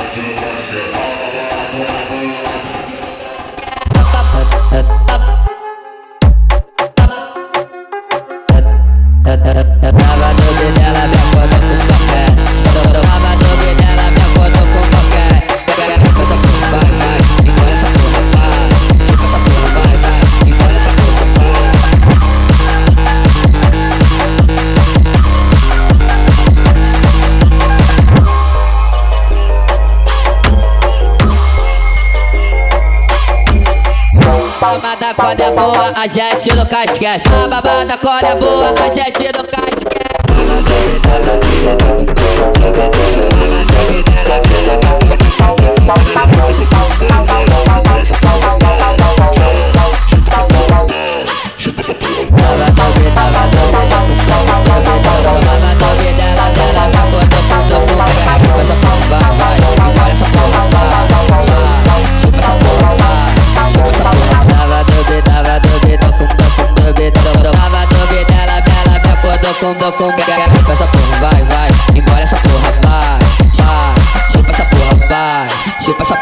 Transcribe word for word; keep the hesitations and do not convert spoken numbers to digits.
Tava no beat dela, me acordou com café. Tava no beat dela, me acordou com café. Chupa essa porra, vai, vai, engole essa porra, vai. Chupa essa porra, vai, vai, engole essa porra, vai. A babada quando é boa, a gente nunca esquece. A babada quando é boa, a gente nunca esquece. Com do com chupa essa porra, vai, vai, engole essa porra, vai, vai, chupa essa porra, vai, chupa essa